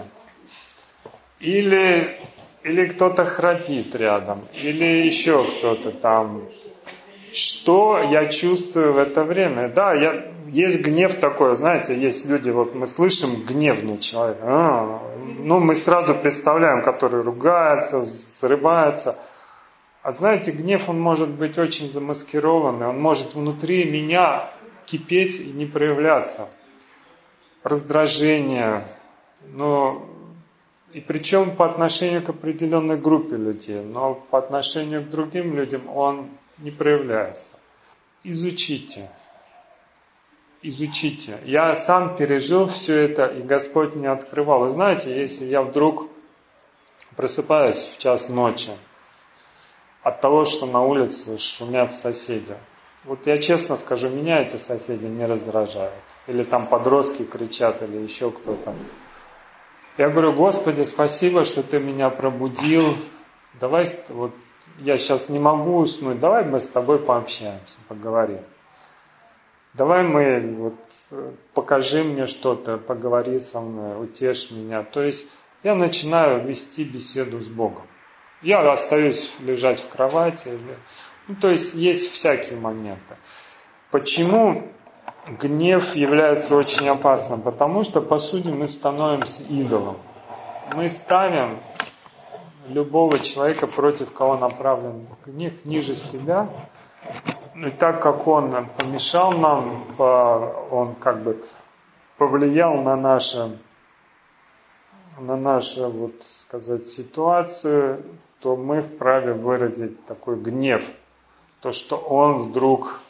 Или кто-то храпит рядом. Или еще кто-то там. Что я чувствую в это время? Да, есть гнев такой, знаете, есть люди, мы слышим гневный человек. Мы сразу представляем, который ругается, взрывается. А знаете, гнев, он может быть очень замаскированный, он может внутри меня кипеть и не проявляться. Раздражение, и причем по отношению к определенной группе людей, но по отношению к другим людям он не проявляется. Изучите. Я сам пережил все это, и Господь мне открывал. Вы знаете, если я вдруг просыпаюсь в час ночи от того, что на улице шумят соседи, я честно скажу, меня эти соседи не раздражают. Или там подростки кричат, или еще кто-то. Я говорю: Господи, спасибо, что Ты меня пробудил. Давай, я сейчас не могу уснуть, давай мы с тобой пообщаемся, поговорим. Давай покажи мне что-то, поговори со мной, утешь меня. То есть я начинаю вести беседу с Богом. Я остаюсь лежать в кровати. То есть есть всякие моменты. Почему гнев является очень опасным? Потому что, по сути, мы становимся идолом. Мы ставим любого человека, против кого направлен гнев, ниже себя. И так как он помешал нам, он повлиял на нашу ситуацию, то мы вправе выразить такой гнев. То, что он вдруг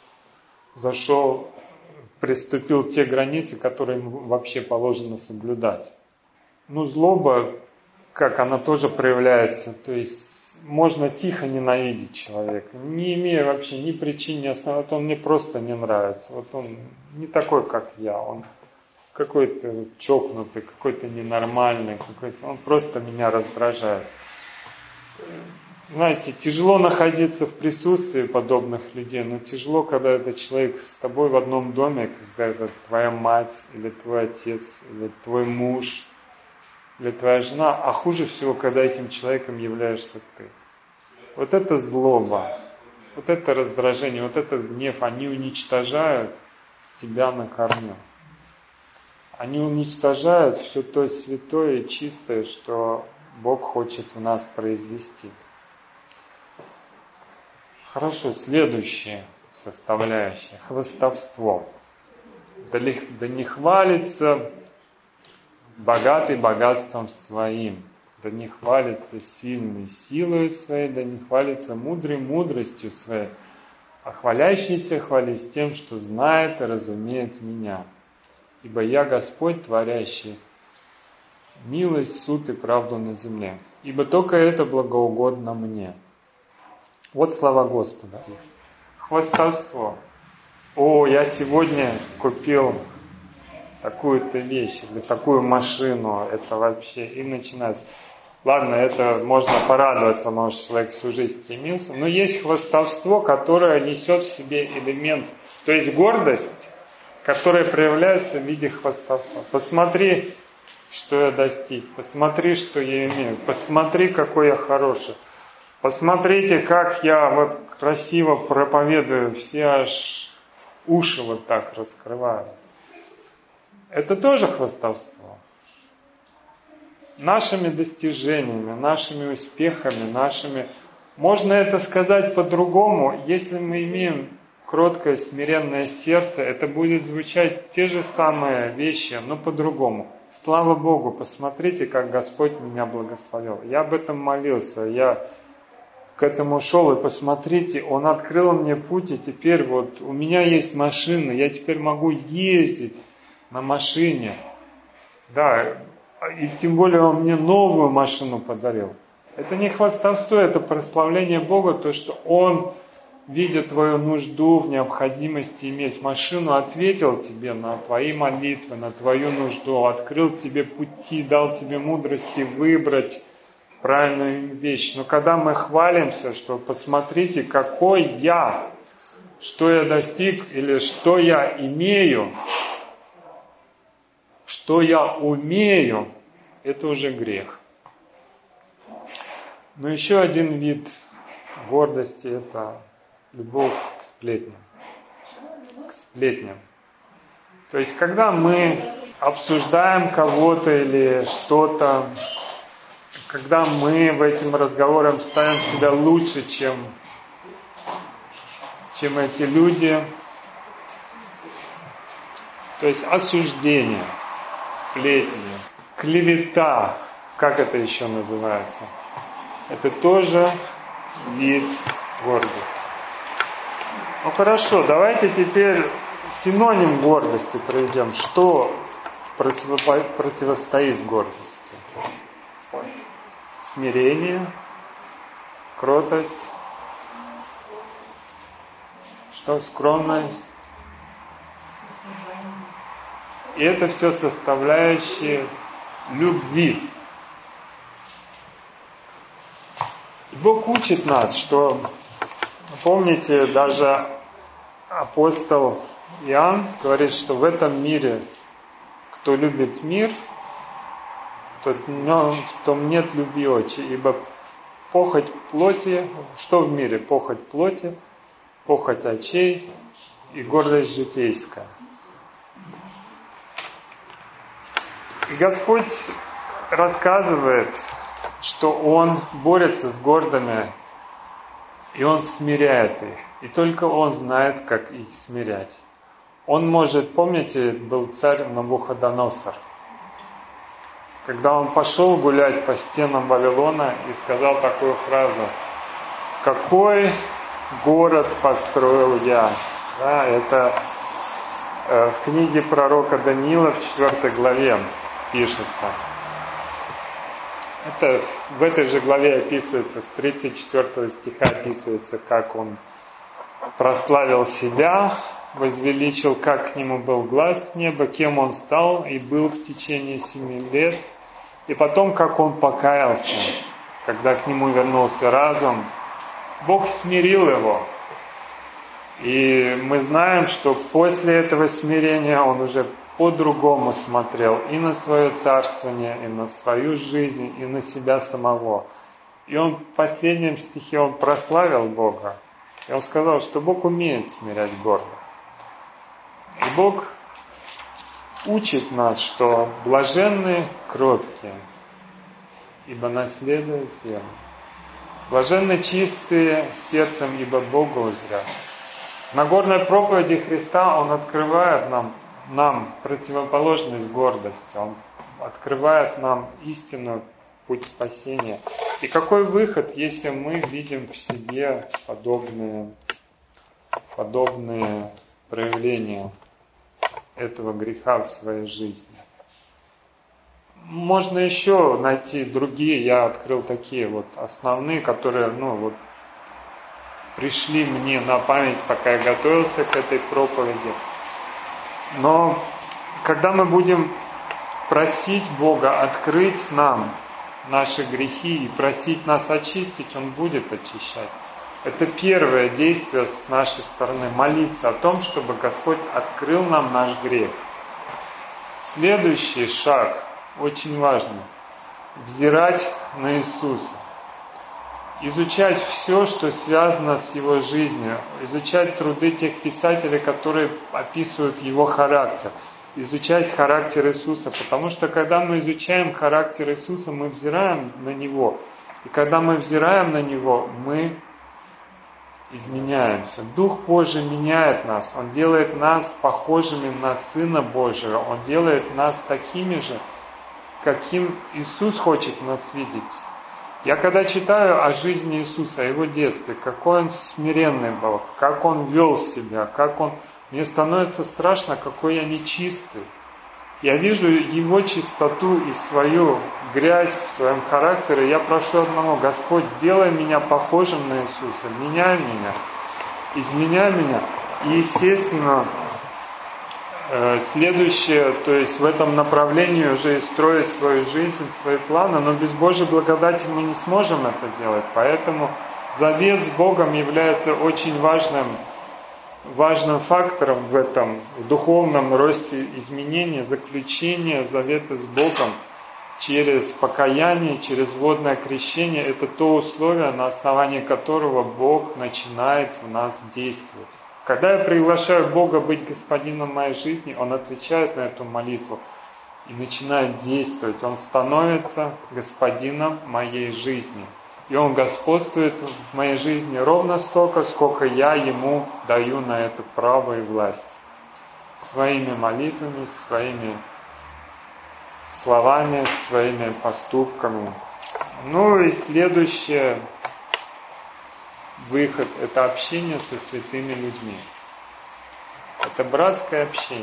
приступил те границы, которые ему вообще положено соблюдать. Злоба, как она тоже проявляется, то есть можно тихо ненавидеть человека, не имея вообще ни причин, ни оснований. Он мне просто не нравится. Он не такой, как я. Он какой-то чокнутый, какой-то ненормальный, он просто меня раздражает. Знаете, тяжело находиться в присутствии подобных людей, но тяжело, когда этот человек с тобой в одном доме, когда это твоя мать, или твой отец, или твой муж, или твоя жена, а хуже всего, когда этим человеком являешься ты. Это злоба, это раздражение, этот гнев, они уничтожают тебя на корню. Они уничтожают все то святое и чистое, что Бог хочет в нас произвести. Хорошо, следующее. составляющая, хвастовство. Да не хвалится богатый богатством своим, да не хвалится сильный силою своей, да не хвалится мудрый мудростью своей, а хвалящийся хвались тем, что знает и разумеет меня. Ибо я Господь, творящий милость, суд и правду на земле. Ибо только это благоугодно мне. Вот слова Господа. Хвастовство. О, я сегодня купил такую-то вещь или такую машину. Это вообще и начинается. Ладно, это можно порадоваться, может, человек всю жизнь стремился. Но есть хвастовство, которое несет в себе элемент. То есть гордость, которая проявляется в виде хвастовства. Посмотри, что я достиг. Посмотри, что я имею. Посмотри, какой я хороший. Посмотрите, как я вот красиво проповедую. Все аж уши вот так раскрываю. Это тоже хвастовство. Нашими достижениями, нашими успехами, Можно это сказать по-другому. Если мы имеем кроткое, смиренное сердце, это будет звучать те же самые вещи, но по-другому. Слава Богу, посмотрите, как Господь меня благословил. Я об этом молился, я к этому шел, и посмотрите, Он открыл мне путь, и теперь вот у меня есть машина, я теперь могу ездить на машине. Да, и тем более Он мне новую машину подарил. Это не хвастовство, это прославление Бога, то, что Он, видя твою нужду в необходимости иметь машину, ответил тебе на твои молитвы, на твою нужду, открыл тебе пути, дал тебе мудрости выбрать правильную вещь. Но когда мы хвалимся, что посмотрите, какой я, что я достиг или что я имею, что я умею, это уже грех. Но еще один вид гордости – это любовь к сплетням. К сплетням. То есть, когда мы обсуждаем кого-то или что-то, когда мы в этим разговоре ставим себя лучше, чем эти люди, то есть осуждение, сплетни, клевета, как это еще называется? Это тоже вид гордости. Ну хорошо, давайте теперь синоним гордости проведем. Что противостоит гордости? Смирение, кротость, что скромность. И это все составляющие любви. И Бог учит нас, что, помните, даже апостол Иоанн говорит, что в этом мире, кто любит мир, то в том нет любви очи, ибо похоть плоти, что в мире? Похоть плоти, похоть очей и гордость житейская. И Господь рассказывает, что Он борется с гордыми, и Он смиряет их. И только Он знает, как их смирять. Он может, помните, был царь Навуходоносор. Когда он пошел гулять по стенам Вавилона и сказал такую фразу: «Какой город построил я?» Да, это в книге пророка Даниила в 4 главе пишется. Это в этой же главе описывается, с 34 стиха описывается, как он прославил себя, возвеличил, как к нему был глаз с неба, кем он стал и был в течение 7 лет. И потом, как он покаялся, когда к нему вернулся разум, Бог смирил его. И мы знаем, что после этого смирения он уже по-другому смотрел и на свое царствование, и на свою жизнь, и на себя самого. И он в последнем стихе он прославил Бога. И он сказал, что Бог умеет смирять гордых. И Бог учит нас, что блаженны кроткие, ибо наследуют землю. Блаженны чистые сердцем, ибо Бога узрят. В Нагорной проповеди Христа Он открывает нам противоположность гордости. Он открывает нам истинную путь спасения. И какой выход, если мы видим в себе подобные проявления этого греха в своей жизни? Можно еще найти другие, я открыл такие вот основные, которые пришли мне на память, пока я готовился к этой проповеди. Но когда мы будем просить Бога открыть нам наши грехи и просить нас очистить, Он будет очищать. Это первое действие с нашей стороны, молиться о том, чтобы Господь открыл нам наш грех. Следующий шаг, очень важный, взирать на Иисуса. Изучать все, что связано с Его жизнью, изучать труды тех писателей, которые описывают Его характер, изучать характер Иисуса, потому что когда мы изучаем характер Иисуса, мы взираем на Него, и когда мы взираем на Него, мы изменяемся. Дух Божий меняет нас, Он делает нас похожими на Сына Божьего, Он делает нас такими же, каким Иисус хочет нас видеть. Я когда читаю о жизни Иисуса, о Его детстве, какой Он смиренный был, как Он вел себя, мне становится страшно, какой я нечистый. Я вижу Его чистоту и свою грязь в своем характере. Я прошу одного: Господь, сделай меня похожим на Иисуса, меняй меня, изменяй меня. И, естественно, следующее, то есть в этом направлении уже и строить свою жизнь, свои планы, но без Божьей благодати мы не сможем это делать. Поэтому завет с Богом является очень важным фактором в этом духовном росте изменения, заключение завета с Богом через покаяние, через водное крещение. Это то условие, на основании которого Бог начинает в нас действовать. Когда я приглашаю Бога быть господином моей жизни, Он отвечает на эту молитву и начинает действовать. Он становится господином моей жизни. И Он господствует в моей жизни ровно столько, сколько я Ему даю на это право и власть. Своими молитвами, своими словами, своими поступками. И следующее. Выход – это общение со святыми людьми. Это братское общение.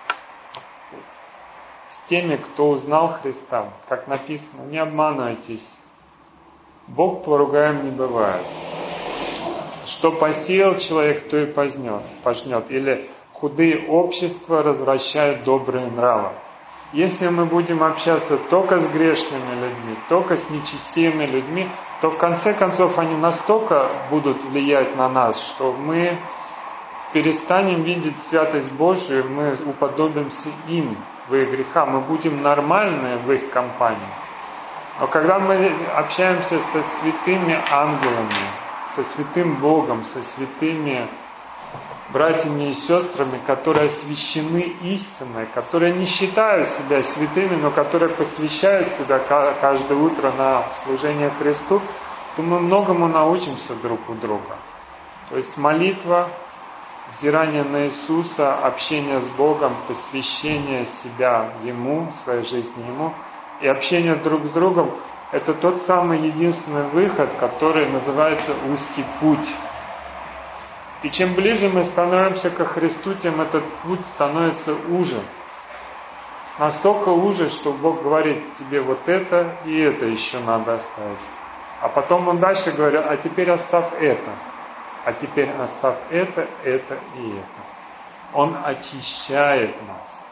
С теми, кто узнал Христа. Как написано, не обманывайтесь. Бог поругаем не бывает. Что посеял человек, то и пожнет. Или худые общества развращают добрые нравы. Если мы будем общаться только с грешными людьми, только с нечестивыми людьми, то в конце концов они настолько будут влиять на нас, что мы перестанем видеть святость Божию, мы уподобимся им в их грехах, мы будем нормальны в их компании. Но когда мы общаемся со святыми ангелами, со святым Богом, со святыми братьями и сестрами, которые освящены истиной, которые не считают себя святыми, но которые посвящают себя каждое утро на служение Христу, то мы многому научимся друг у друга. То есть молитва, взирание на Иисуса, общение с Богом, посвящение себя Ему, своей жизни Ему, и общение друг с другом – это тот самый единственный выход, который называется узкий путь. И чем ближе мы становимся ко Христу, тем этот путь становится уже. Настолько уже, что Бог говорит: тебе вот это и это еще надо оставить. А потом Он дальше говорит: а теперь оставь это. А теперь оставь это и это. Он очищает нас.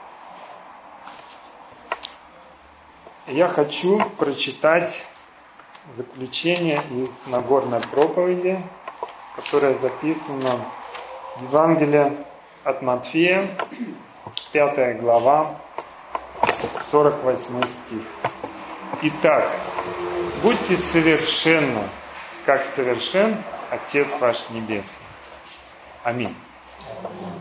Я хочу прочитать заключение из Нагорной проповеди, которая записана в Евангелии от Матфея, 5 глава, 48 стих. Итак, будьте совершенны, как совершен Отец ваш Небесный. Аминь.